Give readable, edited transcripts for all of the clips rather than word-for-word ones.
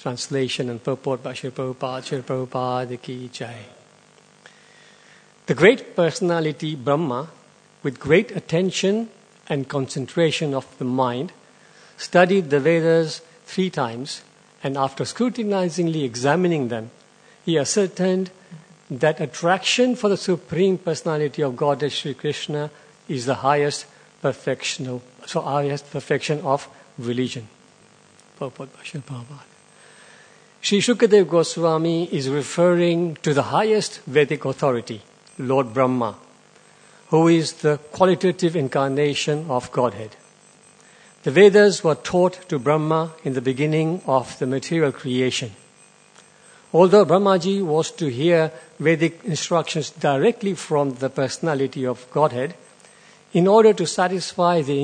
Translation and purport by Srila Prabhupada. Srila Prabhupada ki jai. The great personality Brahma, with great attention and concentration of the mind, studied the Vedas 3 times, and after scrutinizingly examining them, he ascertained that attraction for the Supreme Personality of Godhead Sri Krishna is the highest perfection of religion. Purport by Srila Prabhupada. Sri Shukadev Goswami is referring to the highest Vedic authority, Lord Brahma, who is the qualitative incarnation of Godhead. The Vedas were taught to Brahma in the beginning of the material creation. Although Brahmaji was to hear Vedic instructions directly from the personality of Godhead, in order to satisfy the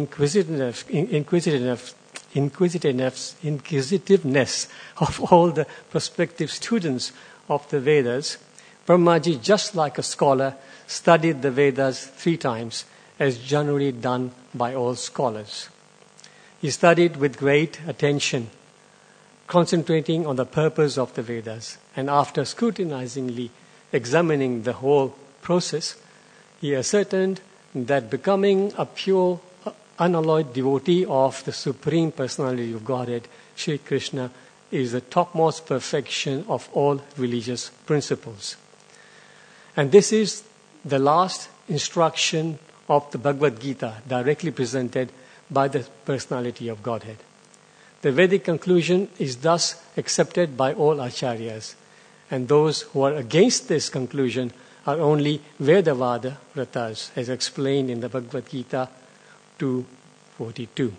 inquisitiveness of all the prospective students of the Vedas, Brahmaji, just like a scholar, studied the Vedas 3 times, as generally done by all scholars. He studied with great attention, concentrating on the purpose of the Vedas, and after scrutinizingly examining the whole process, he ascertained that becoming a pure, unalloyed devotee of the Supreme Personality of Godhead, Sri Krishna, is the topmost perfection of all religious principles. And this is the last instruction of the Bhagavad Gita, directly presented by the Personality of Godhead. The Vedic conclusion is thus accepted by all acharyas, and those who are against this conclusion are only Vedavada Vratas, as explained in the Bhagavad Gita 2:42.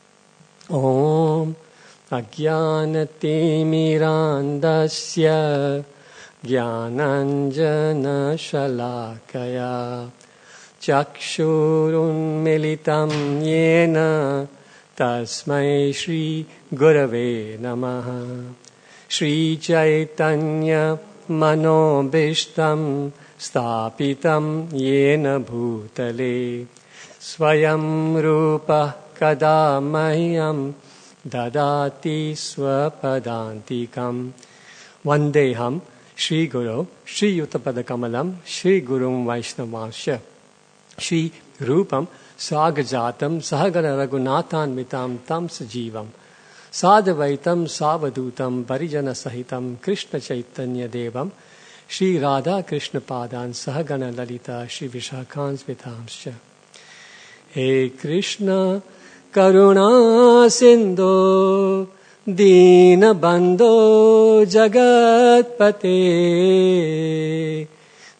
Om Ajnanati Mirandasya Jnananjana Shalakaya Chakshurun Militam Yena Tasmai Shri Gurave Namaha. Shri Chaitanya Manobishtam Stapitam Yena Bhutale Swayam Rupa Kadamahyam Dadati Swapadantikam Vandeham Shri Guru Shri Yuttapada Kamalam Shri Gurum Vaishnavasya Shri Rupam Sagajatam Sahagara Raghunathan Mitam Tam Sajivam Sadhavaitam Savadutam Parijana Sahitam Krishna Chaitanya Devam Shri Radha Krishna Padan Sahagana Lalita Shri Vishakans Vitamscha. He Krishna Karuna Sindhu Dina Bandho Jagatpate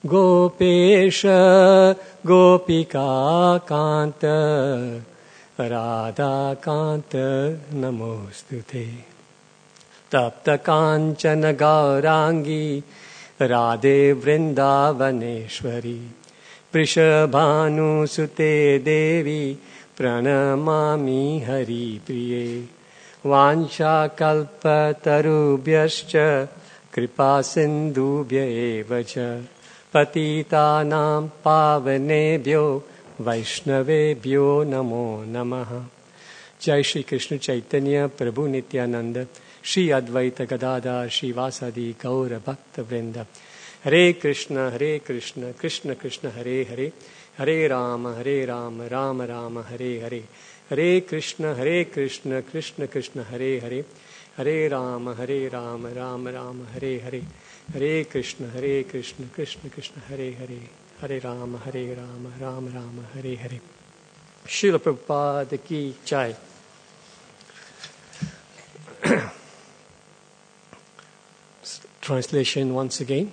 Gopesha Gopika Kanta Radha Kanta Namostute Tapta Kanchana Gaurangi Radhe Vrindavaneshwari Prishabhanu Sute Devi Pranamami Hari Priye Vansha Kalpa Tarubhyascha Kripa Sindhubhya Evacha Patitanam Pavanebhyo Vaishnavebhyo Namo Namaha. Jai Shri Krishna Chaitanya Prabhu Nityananda Shri Advaita Gadadhar Shri Vasadi Gaura Bhakta Vrinda. Hare Krishna Krishna Krishna Hare Hare Hare Rama Rama Rama Hare Hare. Hare Krishna Krishna Krishna Hare Hare Hare Rama Rama Rama Hare Hare. Hare Krishna Krishna Krishna Hare Hare Hare Rama Rama Rama Hare Hare. Srila Prabhupada ki jai. Translation once again.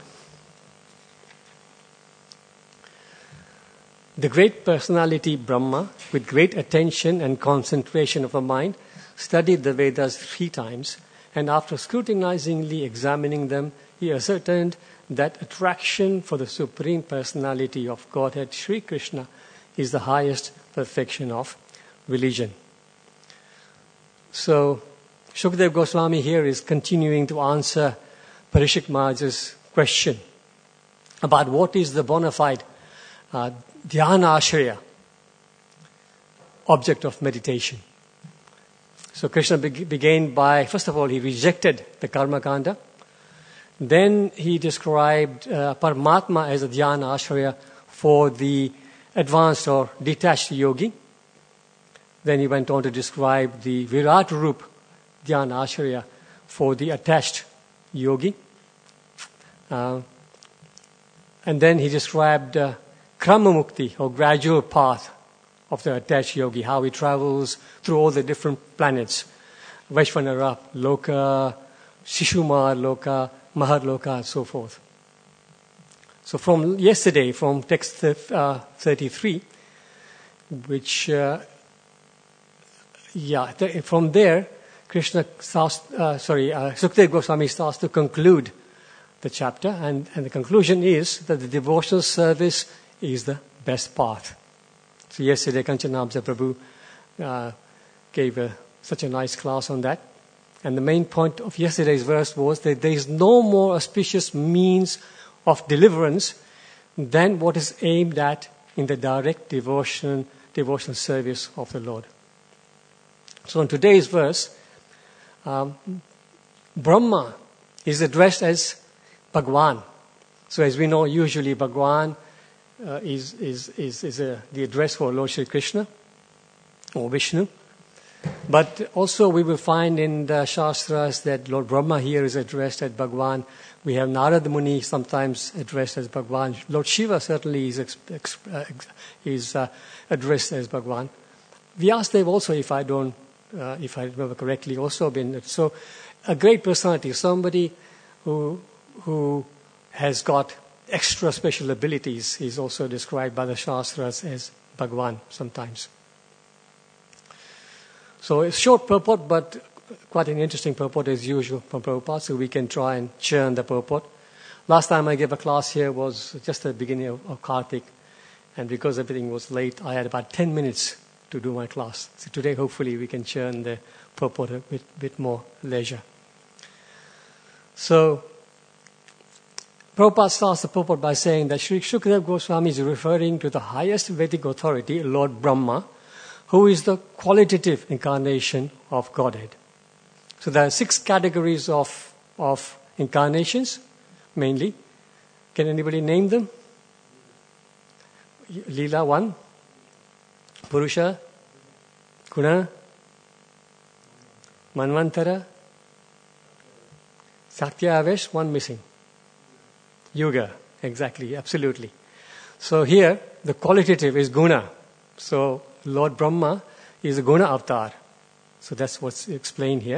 The great personality Brahma, with great attention and concentration of the mind, studied the Vedas 3 times, and after scrutinizingly examining them, he ascertained that attraction for the Supreme Personality of Godhead, Sri Krishna, is the highest perfection of religion. So, Shukadev Goswami here is continuing to answer Parishik Maharaj's question about what is the bona fide dhyana ashraya, object of meditation. So Krishna began by, first of all, he rejected the Karma Kanda. Then he described Paramatma as a dhyana ashraya for the advanced or detached yogi. Then he went on to describe the Virat Rup dhyana ashraya for the attached yogi. And then he described Krama Mukti, or gradual path of the attached yogi, how he travels through all the different planets, Vaishvanara Loka, Shishumar Loka, Maharloka, and so forth. So from yesterday, from text 33, which, from there, Sukadeva Goswami starts to conclude the chapter, and the conclusion is that the devotional service is the best path. So yesterday, Kanchanabja Prabhu gave such a nice class on that. And the main point of yesterday's verse was that there is no more auspicious means of deliverance than what is aimed at in the direct devotional service of the Lord. So in today's verse, Brahma is addressed as Bhagwan. So as we know, usually Bhagwan is the address for Lord Shri Krishna or Vishnu. But also we will find in the Shastras that Lord Brahma here is addressed as Bhagwan. We have Narada Muni sometimes addressed as Bhagwan. Lord Shiva certainly is addressed as Bhagwan. Vyasadeva also, if I remember correctly, also been. So a great personality, somebody who has got extra special abilities, is also described by the Shastras as Bhagwan sometimes. So it's short purport, but quite an interesting purport as usual from Prabhupada, so we can try and churn the purport. Last time I gave a class here was just the beginning of Kartik, and because everything was late, I had about 10 minutes to do my class. So today, hopefully, we can churn the purport a bit more leisure. So Prabhupada starts the purport by saying that Sri Shukadeva Goswami is referring to the highest Vedic authority, Lord Brahma, who is the qualitative incarnation of Godhead. So there are 6 categories of incarnations, mainly. Can anybody name them? Leela, 1. Purusha, Guna, Manvantara, Sakya Avesh, 1 missing. Yuga, exactly, absolutely. So here, the qualitative is Guna. So Lord Brahma is a Guna avatar. So that's what's explained here.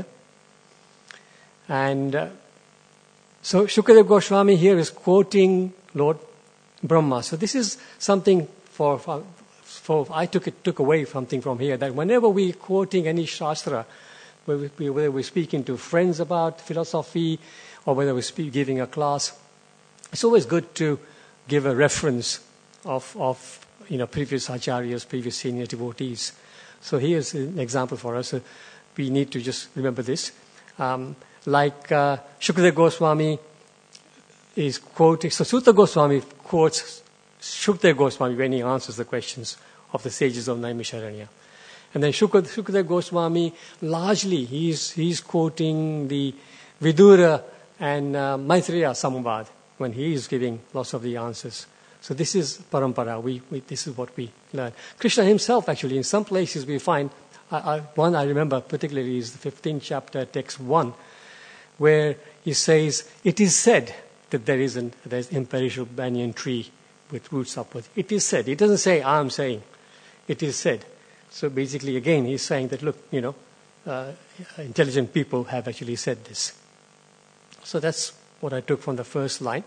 And so Shukadeva Goswami here is quoting Lord Brahma. So this is something I took away something from here, that whenever we're quoting any Shastra, whether we're speaking to friends about philosophy or whether we're giving a class, it's always good to give a reference of previous acharyas, previous senior devotees. So here's an example for us. We need to just remember this. Shukadeva Goswami is quoting, so Sutta Goswami quotes Shukadeva Goswami when he answers the questions of the sages of Naimisharanya. And then Shukadeva Goswami, largely, he's quoting the Vidura and Maitreya Samvad when he is giving lots of the answers. So this is parampara. This is what we learn. Krishna himself, actually, in some places we find, one I remember particularly is the 15th chapter, text 1, where he says, it is said that there's imperishable banyan tree with roots upwards. It is said. It doesn't say, I'm saying. It is said. So basically, again, he's saying that, look, intelligent people have actually said this. So that's what I took from the first line.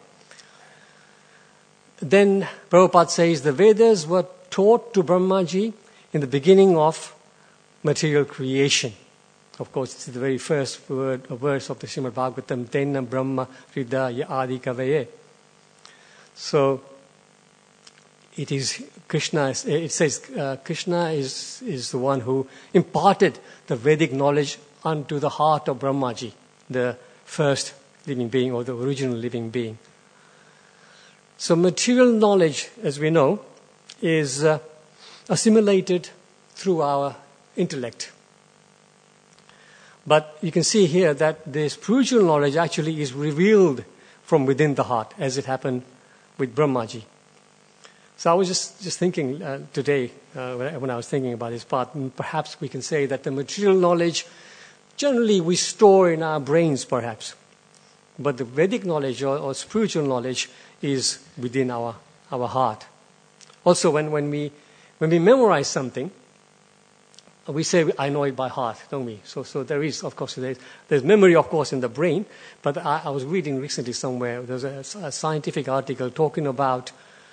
Then Prabhupada says the Vedas were taught to Brahmaji in the beginning of material creation. Of course, it's the very first verse of the Srimad Bhagavatam, Tenna Brahma Hridaya Adi Kavaye. So it is Krishna. It says Krishna is the one who imparted the Vedic knowledge unto the heart of Brahmaji, the first living being or the original living being. So material knowledge, as we know, is assimilated through our intellect. But you can see here that the spiritual knowledge actually is revealed from within the heart, as it happened with Brahmaji. So I was just thinking today, when I was thinking about this part, perhaps we can say that the material knowledge, generally we store in our brains, perhaps. But the Vedic knowledge or spiritual knowledge is within our heart. Also, when we memorize something, we say, I know it by heart, don't we? So there is, of course, there's memory, of course, in the brain. But I was reading recently somewhere, there's a scientific article talking about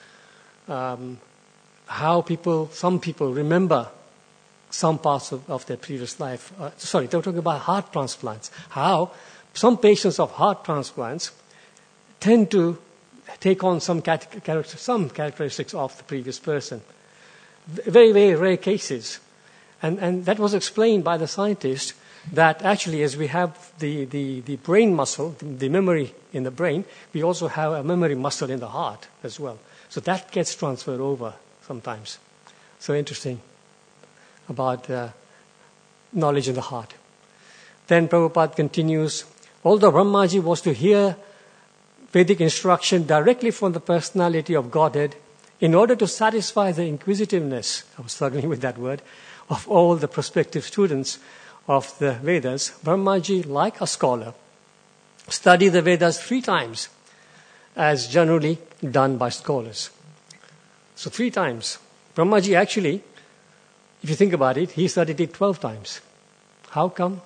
how some people remember some parts of their previous life. They were talking about heart transplants. How some patients of heart transplants tend to take on some characteristics of the previous person. Very, very rare cases. And that was explained by the scientist that actually as we have the brain muscle, the memory in the brain, we also have a memory muscle in the heart as well. So that gets transferred over sometimes. So interesting about knowledge in the heart. Then Prabhupada continues, although Brahmaji was to hear Vedic instruction directly from the personality of Godhead, in order to satisfy the inquisitiveness, I was struggling with that word, of all the prospective students of the Vedas, Brahmaji, like a scholar, studied the Vedas 3 times, as generally done by scholars. So 3 times. Brahmaji actually, if you think about it, he studied it 12 times. How come?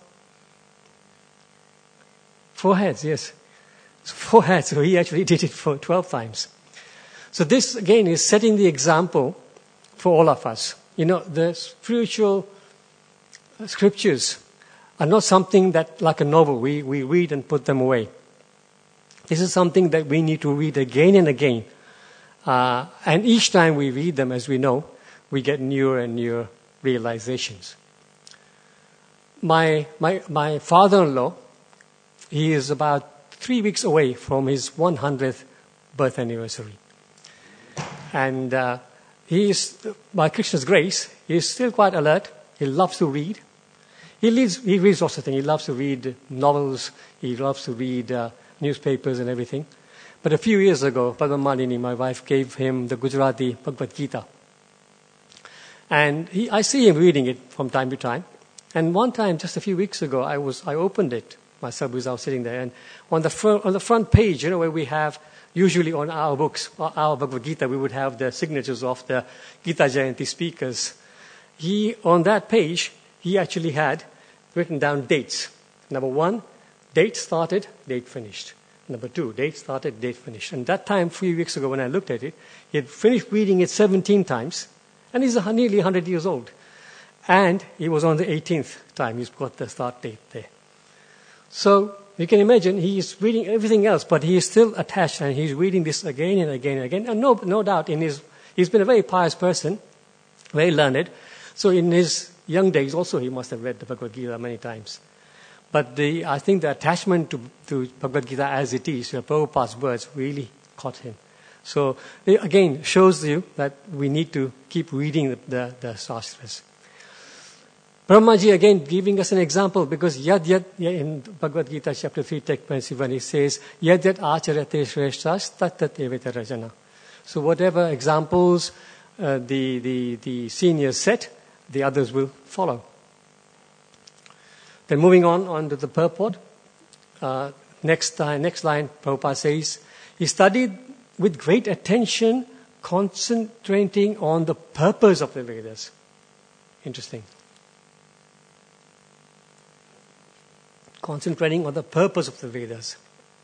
4 heads, yes. So 4 heads, so he actually did it for 12 times. So this, again, is setting the example for all of us. You know, the spiritual scriptures are not something that, like a novel, we read and put them away. This is something that we need to read again and again. And each time we read them, as we know, we get newer and newer realizations. My father-in-law, he is about 3 weeks away from his 100th birth anniversary. And he is, by Krishna's grace, he is still quite alert. He loves to read. He reads lots of things. He loves to read novels. He loves to read newspapers and everything. But a few years ago, Padma Malini, my wife, gave him the Gujarati Bhagavad Gita. And I see him reading it from time to time. And one time, just a few weeks ago, I opened it myself because I was sitting there. And on the front page, you know, where we have, usually on our books, our Bhagavad Gita, we would have the signatures of the Gita Jayanti speakers. On that page, he actually had written down dates. Number 1, date started, date finished. Number 2, date started, date finished. And that time, a few weeks ago when I looked at it, he had finished reading it 17 times, and he's nearly 100 years old. And he was on the 18th time, he's got the start date there. So you can imagine he's reading everything else, but he is still attached, and he's reading this again and again and again. And no doubt, he's been a very pious person, very learned. So in his young days also he must have read the Bhagavad Gita many times. But I think the attachment to Bhagavad Gita as it is, Prabhupada's words, really caught him. So it again shows you that we need to keep reading the Shastras. Brahmaji again giving us an example, because yad in Bhagavad Gita chapter 3 text 21 he says yad acharate shreshtas tat evita rajana. So whatever examples the seniors set, the others will follow. Then moving on to the purport. Next line, Prabhupada says, he studied with great attention, concentrating on the purpose of the Vedas. Interesting. Concentrating on the purpose of the Vedas.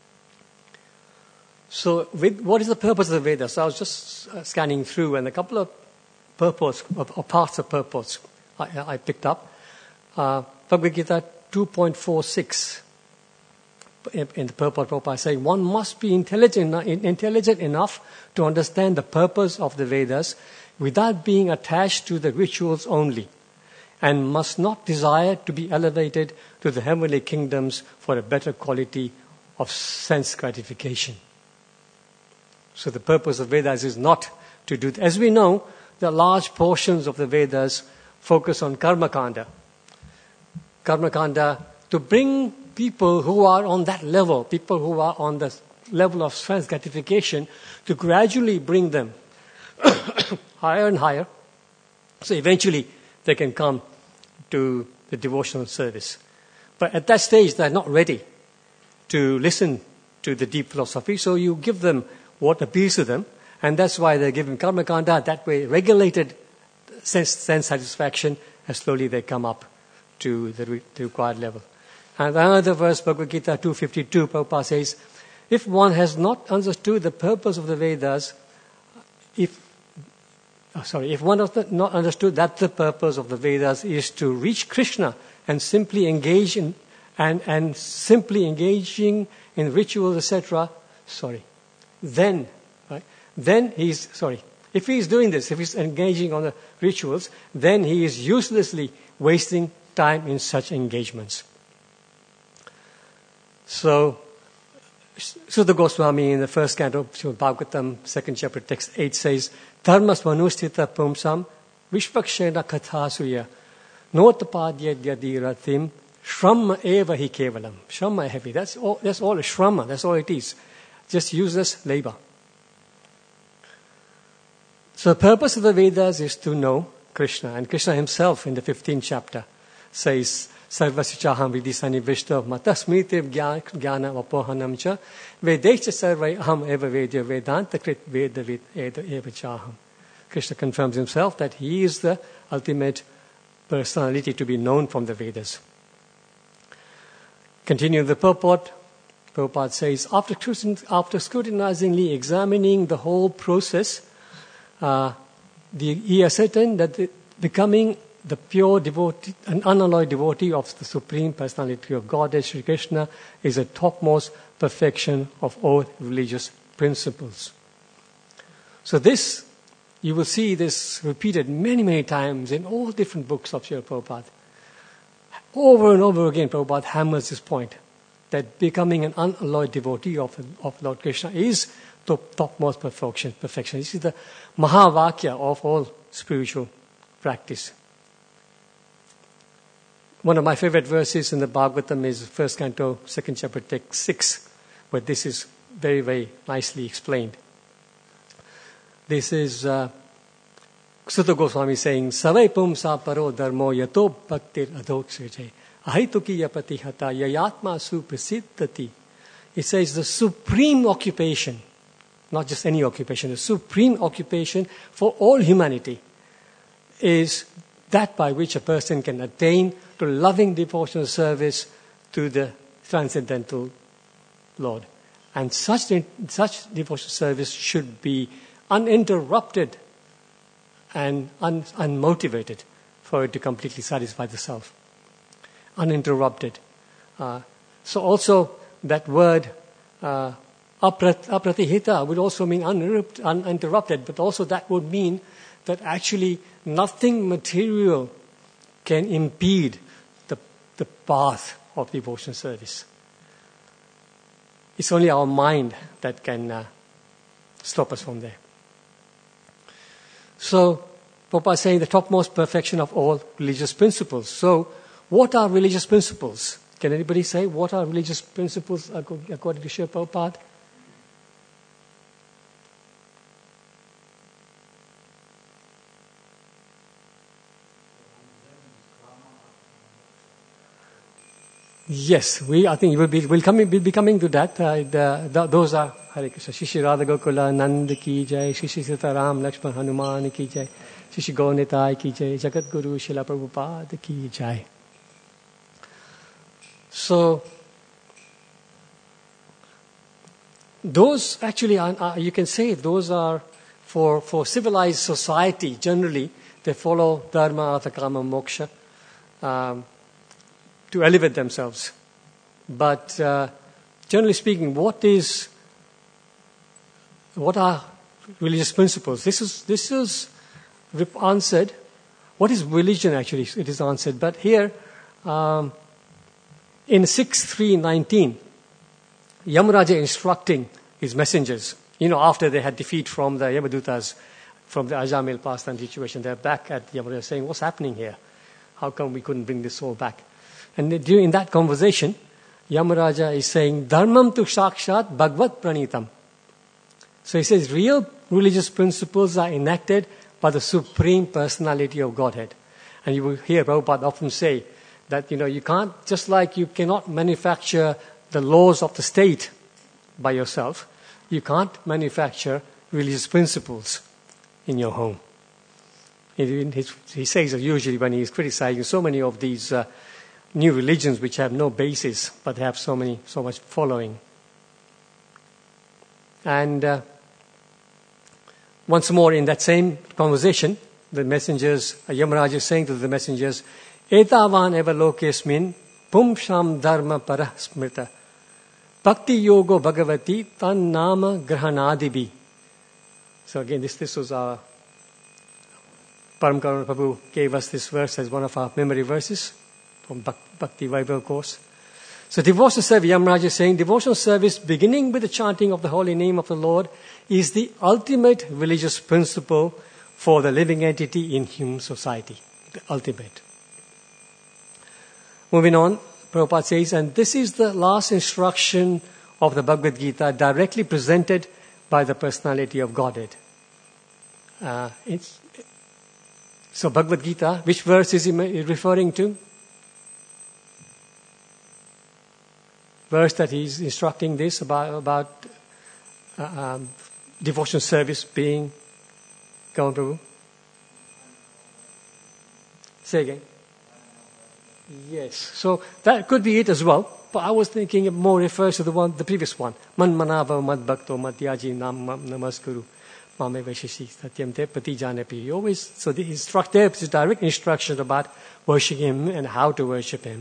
So what is the purpose of the Vedas? So I was just scanning through, and a couple of purports, or parts of purports I picked up. Bhagavad Gita 2.46 in the purport, Prabhupada saying, one must be intelligent enough to understand the purpose of the Vedas without being attached to the rituals only, and must not desire to be elevated to the heavenly kingdoms for a better quality of sense gratification. So the purpose of Vedas is not to do that. As we know, the large portions of the Vedas focus on Karma Kanda. Karma Kanda to bring people who are on that level, people who are on the level of sense gratification, to gradually bring them higher and higher, so eventually they can come to the devotional service. But at that stage, they're not ready to listen to the deep philosophy, so you give them what appeals to them, and that's why they're given karmakanda, that way regulated sense satisfaction, and slowly they come up to the required level. And another verse, Bhagavad Gita 2:52, Prabhupada says, if one has not understood the purpose of the Vedas, if one has not understood that the purpose of the Vedas is to reach Krishna and simply engage in and simply engaging in rituals, etc., then if he is doing this, if he's engaging on the rituals, then he is uselessly wasting time in such engagements. So, Sutta Goswami in the first canto of Bhagavatam, second chapter, text 8 says, Dharmas manustita pumsam vishvakshena kathasuya notapadya yadiratim shramma eva hi kevalam. Shramma heavy. That's all shramma. That's all it is. Just useless labor. So the purpose of the Vedas is to know Krishna. And Krishna himself in the 15th chapter says, Sarvasichaham vidisani vishta matasmritir jnana vapohanam cha vedescha sarvai aham eva vedya vedanta krit vedavid eva chaham. Krishna confirms himself that he is the ultimate personality to be known from the Vedas. Continuing the purport, Prabhupada says, after scrutinizingly examining the whole process, he ascertained that becoming the pure devotee, an unalloyed devotee of the Supreme Personality of Godhead, Sri Krishna, is the topmost perfection of all religious principles. So this, you will see this repeated many, many times in all different books of Srila Prabhupada. Over and over again, Prabhupada hammers this point, that becoming an unalloyed devotee of Lord Krishna is the topmost perfection. This is the Mahavakya of all spiritual practice. One of my favorite verses in the Bhagavatam is first canto, second chapter, text 6, where this is very, very nicely explained. This is Sutta Goswami saying, Savai pumsa paro dharmo yato bhaktir adhoksrijay ahituki yapati hata yayatma suprasiddhati. It says the supreme occupation, not just any occupation, the supreme occupation for all humanity is that by which a person can attain to loving devotional service to the transcendental Lord. And such devotional service should be uninterrupted and unmotivated for it to completely satisfy the self. Uninterrupted. So also that word apratihita would also mean uninterrupted, but also that would mean that actually nothing material can impede the path of devotional service. It's only our mind that can stop us from there. So, Prabhupada is saying the topmost perfection of all religious principles. So, what are religious principles? Can anybody say what are religious principles according to Srila Prabhupada? Yes, I think we'll be coming to that. Those are Hare Krishna. Shishi Radha Gokula Nand ki jai, Shishi Sitaram Lakshman Hanuman ki jai, Shishi Gaunitai ki jai, Jagat Guru Srila Prabhupada ki jai. So, those actually are, you can say those are for civilized society generally, they follow Dharma, Artha, Kama, Moksha. To elevate themselves. But generally speaking, what are religious principles? This is answered. What is religion actually? It is answered. But here, in 6.3.19, Yamaraja instructing his messengers, after they had defeat from the Yamadutas, from the Ajamil pastime situation, they're back at Yamaraja saying, what's happening here? How come we couldn't bring this soul back? And during that conversation, Yamaraja is saying, Dharmam tu sakshat bhagvat pranitam. So he says, real religious principles are enacted by the Supreme Personality of Godhead. And you will hear Prabhupada often say that, you can't, just like you cannot manufacture the laws of the state by yourself, you can't manufacture religious principles in your home. He says that usually when he's criticizing so many of these new religions which have no basis but have so much following. And once more in that same conversation, the messengers, Yamaraj is saying to the messengers, Etavan eva lokesmin pumsham dharma parah smrita bhakti yogo bhagavati tan nama grahanadibi. So again, this was our Param Karuna Prabhu gave us this verse as one of our memory verses from Bhakti Vaibhav course. So devotional service, Yamaraj is saying, devotional service beginning with the chanting of the holy name of the Lord is the ultimate religious principle for the living entity in human society. The ultimate. Moving on, Prabhupada says, and this is the last instruction of the Bhagavad Gita directly presented by the personality of Godhead. So Bhagavad Gita, which verse is he referring to? Verse that he's instructing this about devotional service being. Go on, Prabhu. Say again. Yes. So that could be it as well. But I was thinking it more refers to the previous one. Man manava mad bhakto madhyaji namaskuru. Mame veshishi satyam te pati janepi. Always, so the there is direct instruction about worshiping him and how to worship him.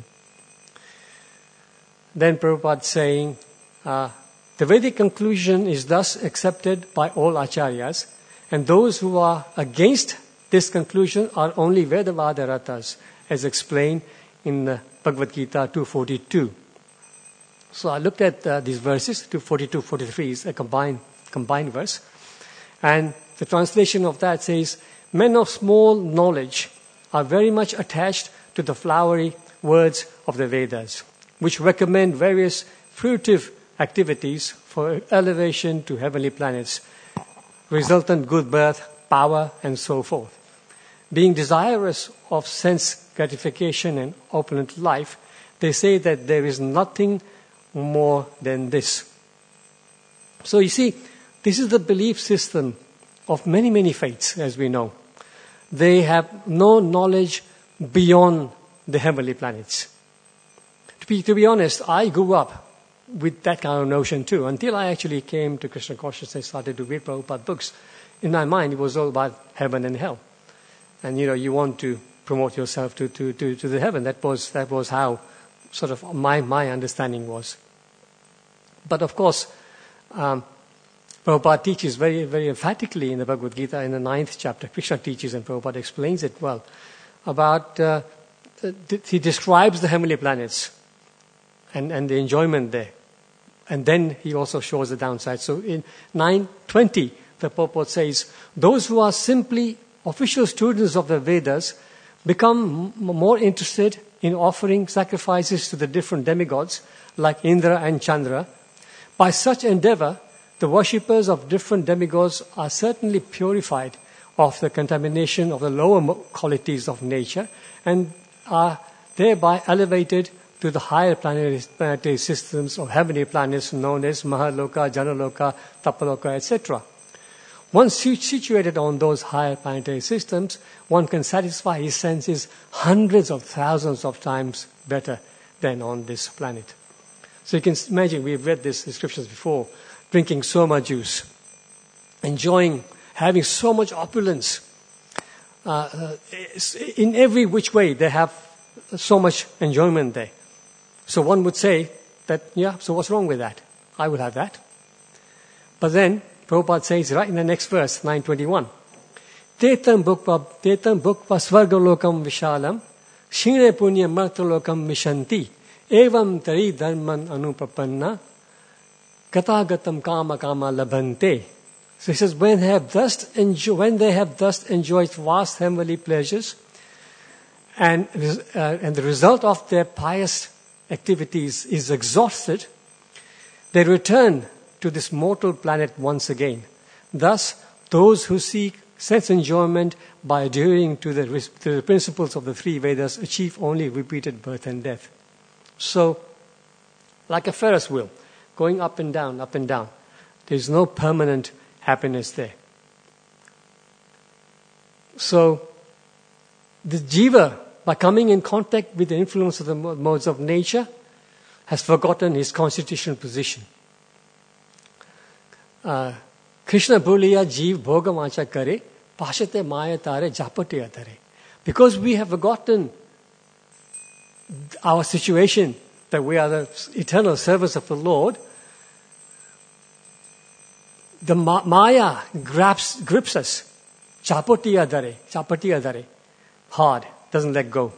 Then Prabhupada saying, the Vedic conclusion is thus accepted by all acharyas, and those who are against this conclusion are only Vedavada ratas, as explained in the Bhagavad Gita 2.42. So I looked at these verses, 2.42-43 is a combined verse. And the translation of that says, men of small knowledge are very much attached to the flowery words of the Vedas, which recommend various fruitive activities for elevation to heavenly planets, resultant good birth, power, and so forth. Being desirous of sense gratification and opulent life, they say that there is nothing more than this. So you see, this is the belief system of many, many faiths, as we know. They have no knowledge beyond the heavenly planets. To be honest, I grew up with that kind of notion too, until I actually came to Krishna consciousness and started to read Prabhupada books. In my mind, it was all about heaven and hell. And you want to promote yourself to the heaven. That was how sort of my understanding was. But of course, Prabhupada teaches very, very emphatically in the Bhagavad Gita in the 9th chapter. Krishna teaches and Prabhupada explains it well. About, he describes the heavenly planets and the enjoyment there. And then he also shows the downside. So in 9:20, the purport says, those who are simply official students of the Vedas become more interested in offering sacrifices to the different demigods like Indra and Chandra. By such endeavor, the worshippers of different demigods are certainly purified of the contamination of the lower qualities of nature and are thereby elevated to the higher planetary systems of heavenly planets known as Mahaloka, Janaloka, Tapaloka, etc. Once situated on those higher planetary systems, one can satisfy his senses hundreds of thousands of times better than on this planet. So you can imagine, we've read these descriptions before, drinking so much juice, enjoying, having so much opulence. In every which way, they have so much enjoyment there. So one would say that, so what's wrong with that? I would have that. But then, Prabhupada says right in the next verse, 9:21, Tetam bhukva svargalokam vishalam, shine punya martalokam mishanti, evam tari dharman anupapanna, katagatam kama labhante. So he says, when they have thus enjoyed vast heavenly pleasures, and the result of their pious activities is exhausted, they return to this mortal planet once again. Thus, those who seek sense enjoyment by adhering to the principles of the three Vedas achieve only repeated birth and death. So, like a Ferris wheel, going up and down, up and down. There's no permanent happiness there. So, the jiva, by coming in contact with the influence of the modes of nature, has forgotten his constitutional position. Krishna Bhuliya Jeev Bhoga Vacha Kare, Pashate Maya Tare, Japate Atare. Because we have forgotten our situation, that we are the eternal servants of the Lord, the Maya grips us. Chapati adare, hard, doesn't let go.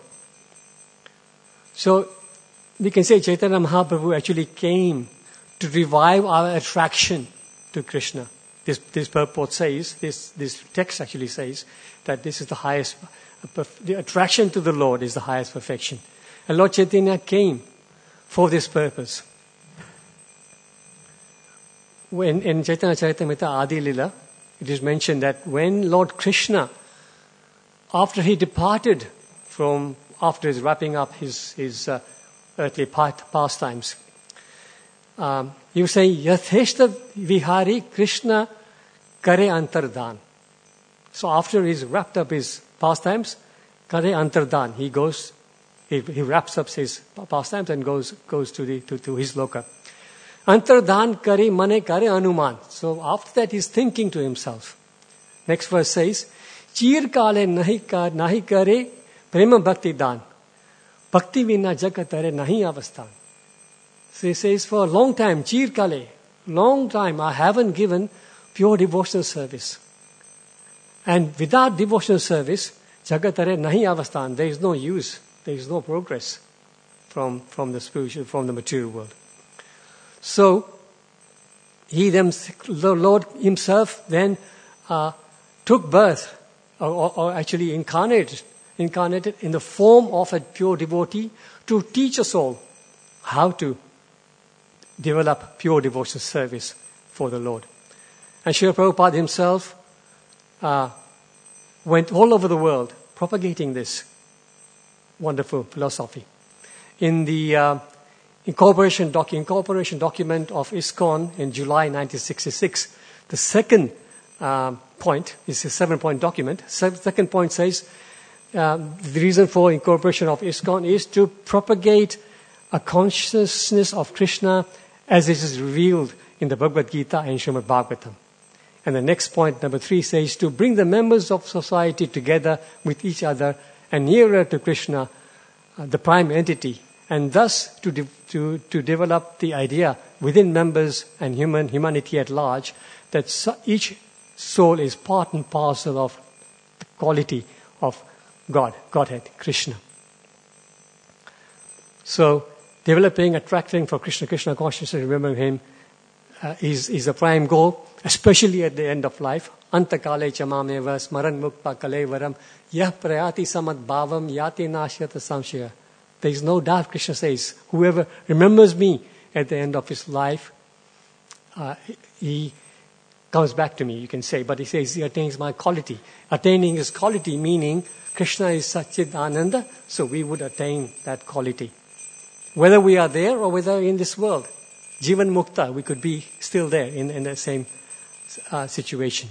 So, we can say Chaitanya Mahaprabhu actually came to revive our attraction to Krishna. This purport says, this text actually says, that this is the highest, the attraction to the Lord is the highest perfection. And Lord Chaitanya came for this purpose. When in Chaitanya Charitamrita Adi Lila, it is mentioned that when Lord Krishna, after he departed after his wrapping up his earthly pastimes, he was saying, Yatheshta Vihari Krishna Kare Antardan. So after he's wrapped up his pastimes, Kare Antardan, he wraps up his pastimes and goes to his loka. Antardan kare mane kare anuman. So after that he's thinking to himself. Next verse says, Chir kale nahi kare prema bhakti dan. Bhakti vina jagatare nahi avasthan. So he says, for a long time, Chir kale, long time I haven't given pure devotional service. And without devotional service, jagatare nahi avasthan, there is no use, there is no progress from the spiritual, from the material world. So, the Lord himself then took birth, or actually incarnated in the form of a pure devotee to teach us all how to develop pure devotional service for the Lord. And Srila Prabhupada himself went all over the world propagating this wonderful philosophy. In the incorporation document of ISKCON in July 1966, the second point is a 7-point document. Second point says the reason for incorporation of ISKCON is to propagate a consciousness of Krishna as it is revealed in the Bhagavad Gita and Srimad Bhagavatam. And the next point, number 3, says to bring the members of society together with each other and nearer to Krishna, the prime entity, and thus to develop the idea within members and humanity at large that each soul is part and parcel of the quality of Godhead, Krishna. So, developing, attracting for Krishna consciousness, remembering Him, is a prime goal, especially at the end of life. Antakale chamameva smaran mukta kalevaram yah prayati samad bhavam yati nashyata samshaya. There is no doubt, Krishna says, whoever remembers me at the end of his life, he comes back to me, you can say. But he says he attains my quality. Attaining his quality meaning Krishna is Satchit Ananda, so we would attain that quality. Whether we are there or whether in this world, Jivan Mukta, we could be still there in the same situation.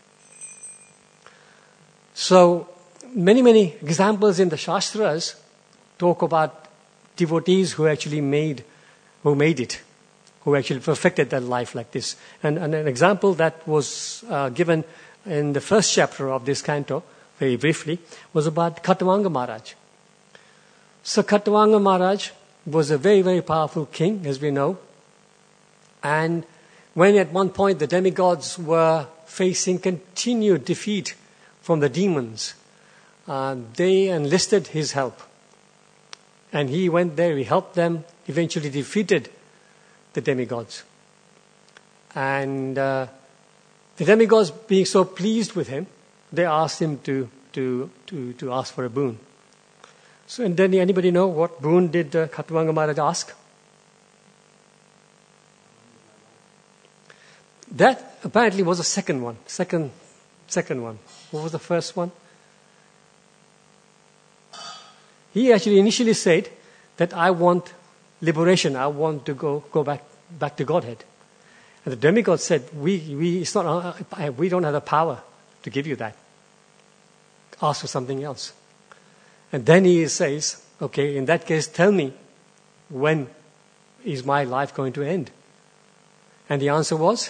So, many examples in the Shastras talk about devotees who actually made it, who actually perfected their life like this. And an example that was given in the first chapter of this canto, very briefly, was about Khatavanga Maharaj. So Khatavanga Maharaj was a very, very powerful king, as we know. And when at one point the demigods were facing continued defeat from the demons, they enlisted his help. And he went there, he helped them, eventually defeated the demigods. And the demigods, being so pleased with him, they asked him to ask for a boon. So, and then anybody know what boon did Khatwanga Maharaj ask? That apparently was the second one. Second one. What was the first one? He actually initially said that I want liberation. I want to go back to Godhead. And the demigod said, we don't have the power to give you that. Ask for something else. And then he says, okay, in that case, tell me, when is my life going to end? And the answer was,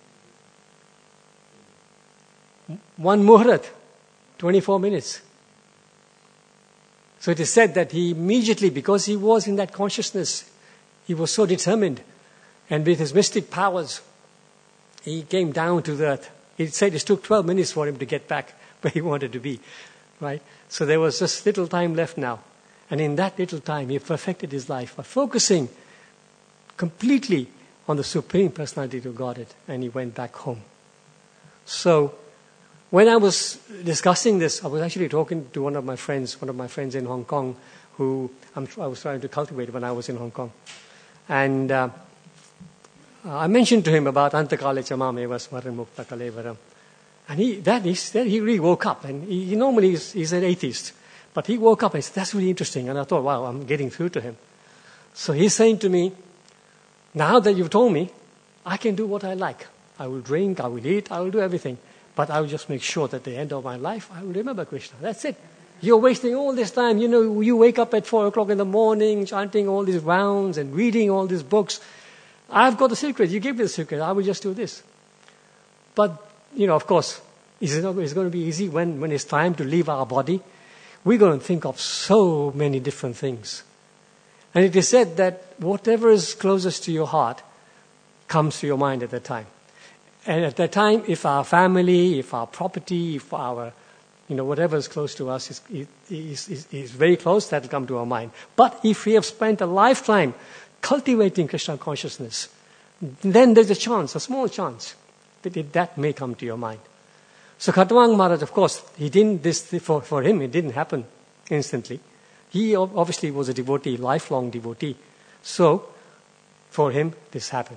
one muhurat, 24 minutes. So it is said that he immediately, because he was in that consciousness, he was so determined, and with his mystic powers, he came down to the earth. He said it took 12 minutes for him to get back where he wanted to be, right? So there was just little time left now. And in that little time, he perfected his life by focusing completely on the Supreme Personality of Godhead, and he went back home. So when I was discussing this, I was actually talking to one of my friends in Hong Kong, who I was trying to cultivate when I was in Hong Kong. And I mentioned to him about Antakale Chamameva Smaran Mukta Kalevaram. And he really woke up. And he normally he's an atheist. But he woke up and said, that's really interesting. And I thought, wow, I'm getting through to him. So he's saying to me, now that you've told me, I can do what I like. I will drink, I will eat, I will do everything. But I will just make sure that at the end of my life, I will remember Krishna. That's it. You're wasting all this time. You know, you wake up at 4 o'clock in the morning, chanting all these rounds and reading all these books. I've got the secret. You gave me the secret. I will just do this. But, of course, it's going to be easy when it's time to leave our body. We're going to think of so many different things. And it is said that whatever is closest to your heart comes to your mind at that time. And at that time, if our family, if our property, if our, whatever is close to us is very close, that will come to our mind. But if we have spent a lifetime cultivating Krishna consciousness, then there's a small chance, that may come to your mind. So Khatwanga Maharaj, of course, he didn't, for him, it didn't happen instantly. He obviously was a devotee, lifelong devotee. So, for him, this happened.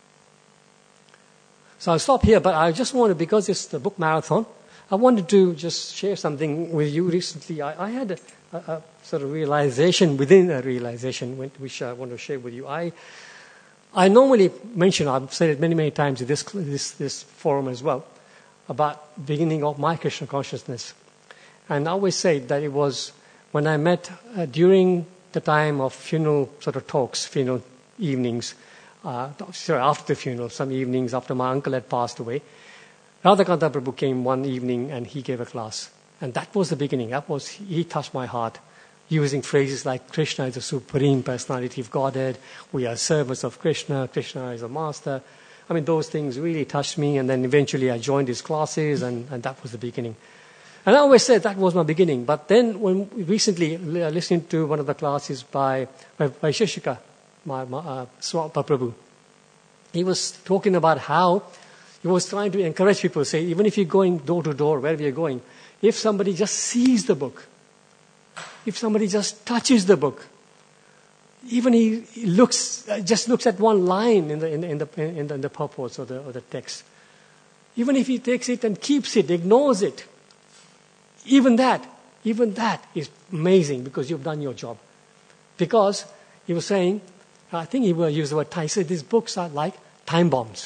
So I'll stop here, but I just wanted, because it's the book marathon, I wanted to just share something with you recently. I had a sort of realization within a realization, which I want to share with you. I normally mention, I've said it many, many times in this forum as well, about beginning of my Krishna consciousness. And I always say that it was when I met during the time of funeral sort of talks, funeral evenings, after the funeral, some evenings after my uncle had passed away, Radhakanta Prabhu came one evening and he gave a class. And that was the beginning. He touched my heart using phrases like Krishna is the Supreme Personality of Godhead, we are servants of Krishna, Krishna is a master. I mean, those things really touched me, and then eventually I joined his classes, and that was the beginning. And I always said that was my beginning. But then when recently listening to one of the classes by Vaisheshika, Swapa Prabhu, he was talking about how he was trying to encourage people, say, even if you're going door to door, wherever you're going, if somebody just sees the book, if somebody just touches the book, even he looks at one line in the purport or the text, even if he takes it and keeps it, ignores it, even that is amazing, because you've done your job. Because he was saying, I think he will use the word time. He said these books are like time bombs.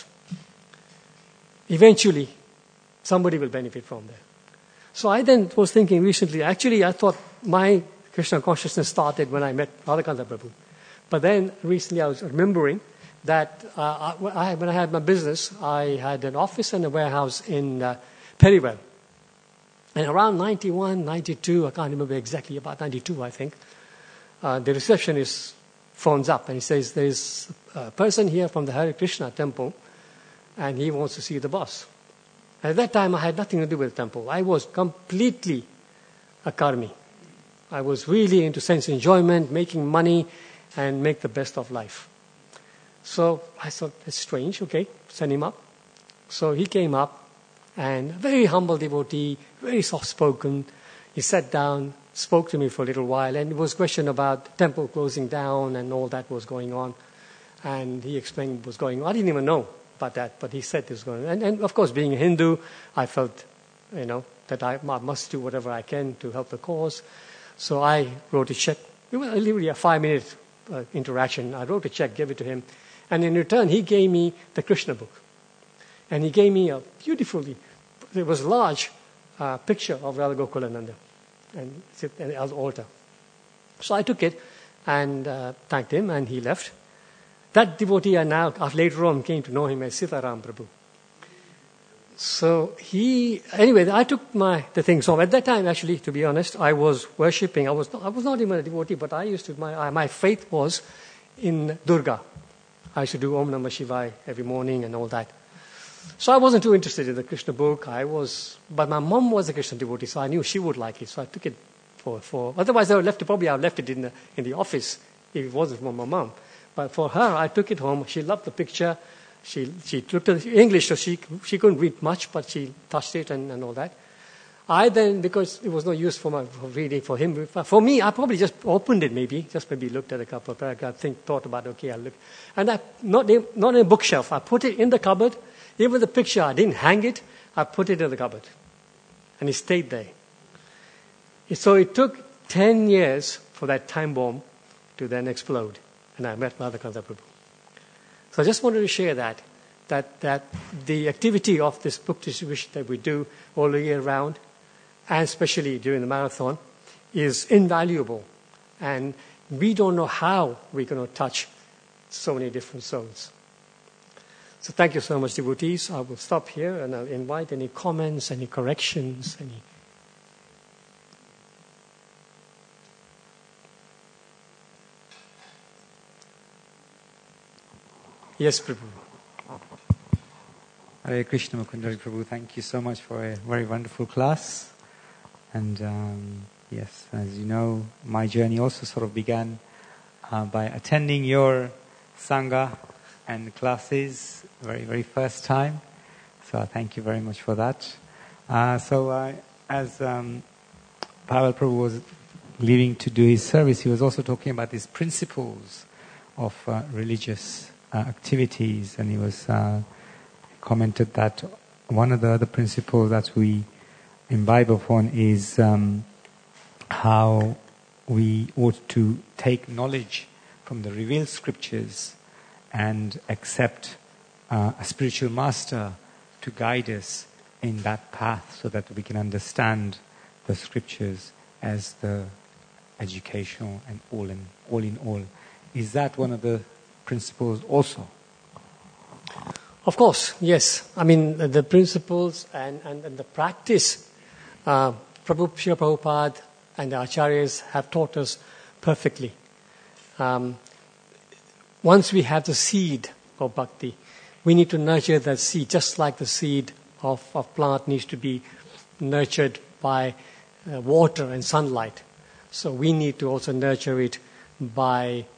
Eventually, somebody will benefit from them. So I then was thinking recently, actually I thought my Krishna consciousness started when I met Radhakanta Prabhu. But then recently I was remembering that when I had my business, I had an office and a warehouse in Perivale. And around 91, 92, I can't remember exactly, about 92 I think, the receptionist phones up and he says, there's a person here from the Hare Krishna temple and he wants to see the boss. And at that time I had nothing to do with the temple. I was completely a karmi. I was really into sense enjoyment, making money, and make the best of life. So I thought, that's strange, okay, send him up. So he came up, and very humble devotee, very soft-spoken. He sat down, spoke to me for a little while, and it was a question about the temple closing down and all that was going on. And he explained what was going on. I didn't even know about that, but he said this was going on. And of course, being a Hindu, I felt, that I must do whatever I can to help the cause. So I wrote a check. It was literally a 5-minute interaction. I wrote a check, gave it to him. And in return, he gave me the Krishna book. And he gave me a it was large picture of Radha Gokulananda and an altar. So I took it and thanked him, and he left. That devotee I now, later on, came to know him as Sitaram Prabhu. So I took the thing. So at that time, actually, to be honest, I was worshipping. I was not even a devotee, but I used to, my faith was in Durga. I used to do Om Namah Shivaya every morning and all that. So I wasn't too interested in the Krishna book. But my mom was a Krishna devotee, so I knew she would like it. So I took it for otherwise I would have left it in the office if it wasn't for my mom. But for her, I took it home. She loved the picture. She looked at English, so she couldn't read much, but she touched it and all that. I then, because it was no use for reading for him, for me, I probably just opened it maybe looked at a couple of paragraphs, thought about, okay, I'll look. And not in a bookshelf. I put it in the cupboard. Even the picture, I didn't hang it. I put it in the cupboard. And it stayed there. So it took 10 years for that time bomb to then explode. And I met Radhakanta Prabhu. So I just wanted to share that the activity of this book distribution that we do all the year round, and especially during the marathon, is invaluable. And we don't know how we're going to touch so many different souls. So thank you so much, devotees. I will stop here and I'll invite any comments, any corrections, any... Yes, Prabhu. Hare Krishna, Mukundari Prabhu. Thank you so much for a very wonderful class. And yes, as you know, my journey also sort of began by attending your Sangha and classes very, very first time. So thank you very much for that. As Pavel Prabhu was leaving to do his service, he was also talking about these principles of religious activities, and he was commented that one of the other principles that we imbibe upon is how we ought to take knowledge from the revealed scriptures and accept a spiritual master to guide us in that path so that we can understand the scriptures as the educational and all in all. Is that one of the principles also? Of course, yes. I mean, the principles and the practice, Srila Prabhupada and the Acharyas have taught us perfectly. Once we have the seed of bhakti, we need to nurture that seed, just like the seed of plant needs to be nurtured by water and sunlight. So we need to also nurture it by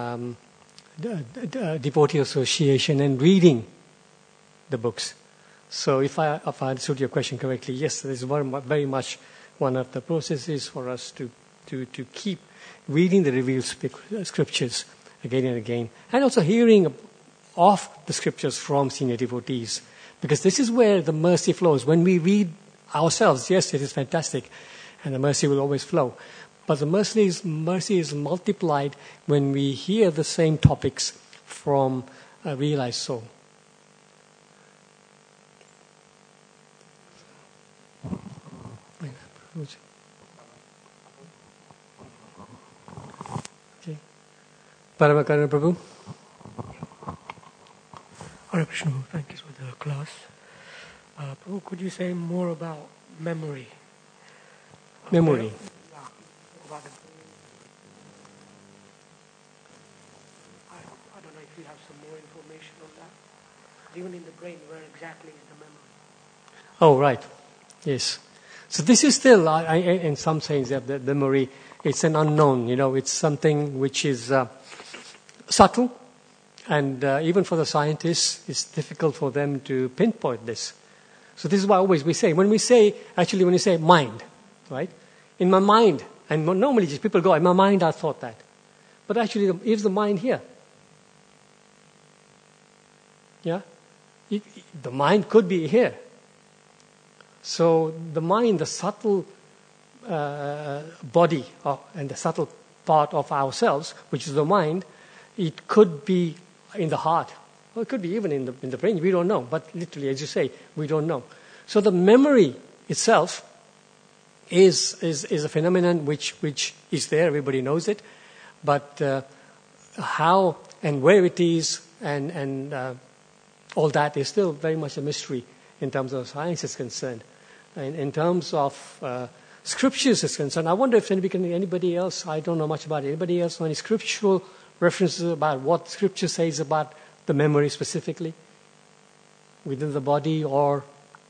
devotee association and reading the books. So if I understood your question correctly, yes, this is very much one of the processes for us to keep reading the revealed scriptures again and again, and also hearing of the scriptures from senior devotees, because this is where the mercy flows. When we read ourselves, yes, it is fantastic, and the mercy will always flow. But the mercy is multiplied when we hear the same topics from a realized soul. Okay. Paramakarana Prabhu. Hare Krishna, thank you for the class. Prabhu, could you say more about memory? Memory. I don't know if you have some more information on that. Even in the brain, where exactly is the memory? Oh, right. Yes. So this is still, in some sense, the memory, it's an unknown. It's something which is subtle, and even for the scientists, it's difficult for them to pinpoint this. So this is why always we say, when you say mind, right? In my mind, And normally just people go, in my mind I thought that. But actually, is the mind here? Yeah? The mind could be here. So the mind, the subtle body and the subtle part of ourselves, which is the mind, it could be in the heart. Or it could be even in the brain. We don't know. But literally, as you say, we don't know. So the memory itself is a phenomenon which is there. Everybody knows it. But how and where it is and all that is still very much a mystery in terms of science is concerned. And in terms of scriptures is concerned, I wonder if anybody else, I don't know much about it, anybody else know any scriptural references about what scripture says about the memory specifically within the body or...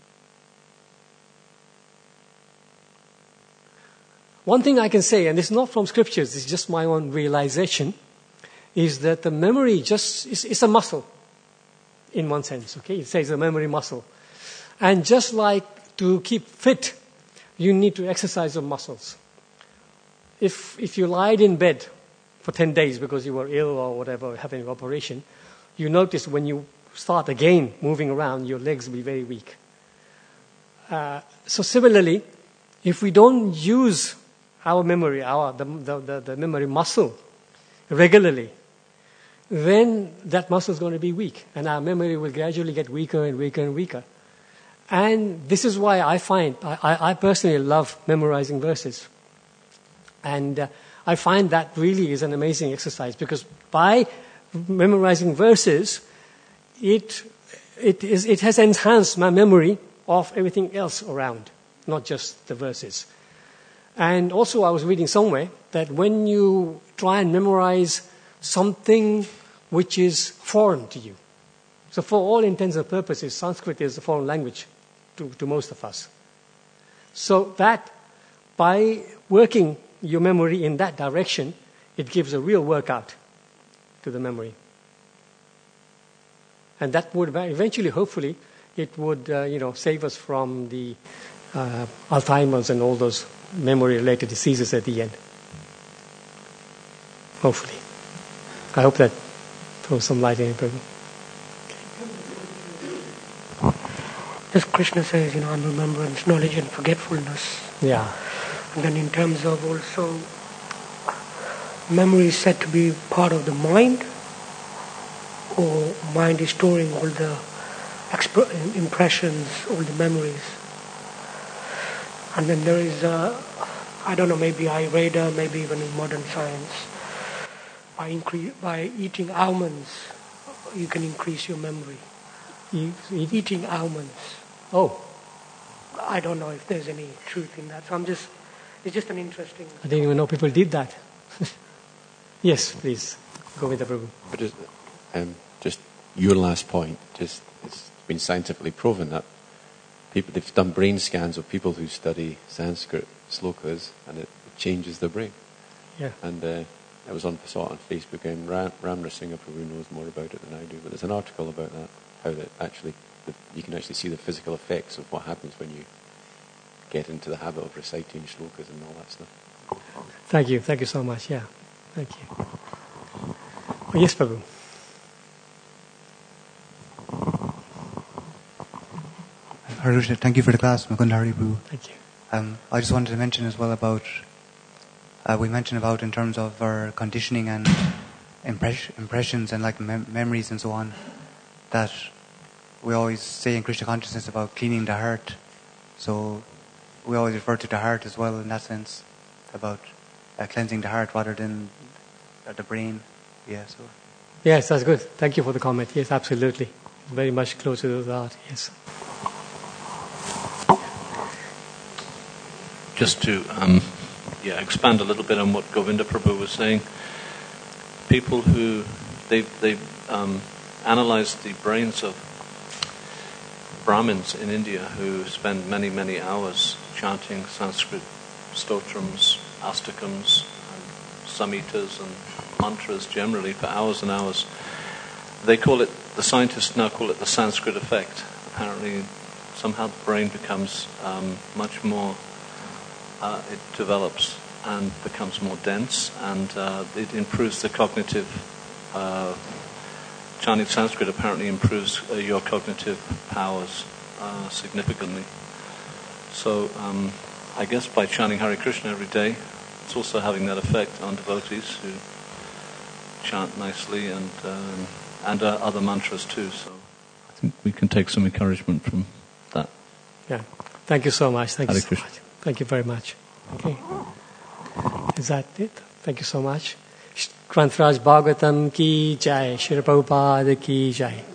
One thing I can say, and it's not from scriptures, it's just my own realization, is that the memory is a muscle in one sense, okay? It says a memory muscle. And just like to keep fit, you need to exercise your muscles. If you lied in bed for 10 days because you were ill or whatever, having an operation, you notice when you start again moving around, your legs will be very weak. So similarly, if we don't use our memory, the memory muscle regularly, then that muscle is going to be weak, and our memory will gradually get weaker and weaker and weaker. And this is why I personally love memorizing verses. And I find that really is an amazing exercise, because by memorizing verses, it has enhanced my memory of everything else around, not just the verses. And also I was reading somewhere that when you try and memorize something which is foreign to you, so for all intents and purposes, Sanskrit is a foreign language to most of us. So that by working your memory in that direction, it gives a real workout to the memory. And that would eventually, hopefully, it would save us from the Alzheimer's and all those memory-related diseases at the end. Hopefully. I hope that throws some light in it. As Krishna says, on remembrance, knowledge and forgetfulness. Yeah. And then in terms of also, memory is said to be part of the mind, or mind is storing all the impressions, all the memories. And then there is, I don't know, maybe Ayurveda, maybe even in modern science, by eating almonds, you can increase your memory. Eating almonds. Oh. I don't know if there's any truth in that. So it's just an interesting... I didn't even know people did that. Yes, please. Go with the Prabhu. But just your last point, it's been scientifically proven that they've done brain scans of people who study Sanskrit slokas, and it changes their brain. Yeah. And I saw it on Facebook, and Ram Nrsimha Prabhu knows more about it than I do, but there's an article about that, how that actually you can actually see the physical effects of what happens when you get into the habit of reciting shlokas and all that stuff. Thank you so much. Yeah, thank you. Oh, yes, Prabhu. Harusha, thank you for the class, Mukund Hari Prabhu. Thank you. I just wanted to mention as well about, we mentioned about in terms of our conditioning and impressions and like memories and so on, that we always say in Krishna consciousness about cleaning the heart. So we always refer to the heart as well in that sense, about cleansing the heart rather than the brain. Yeah. So. Yes, that's good. Thank you for the comment. Yes, absolutely. Very much closer to the heart. Yes. Just to expand a little bit on what Govinda Prabhu was saying, people who they've analyzed the brains of Brahmins in India who spend many hours chanting Sanskrit stotrams, astakams, and samhitas and mantras generally for hours and hours. They call it, the scientists now call it the Sanskrit effect. Apparently, somehow the brain becomes much more, it develops and becomes more dense, and it improves the cognitive. Chanting Sanskrit apparently improves your cognitive powers significantly. So I guess by chanting Hare Krishna every day, it's also having that effect on devotees who chant nicely and other mantras too. So I think we can take some encouragement from that. Yeah. Thank you so much. Thank you Hare so Krishna. much. Thank you very much. Okay. Is that it? Thank you so much. Granth Raj Bhagavatam ki jai. Shri Prabhupada ki jai.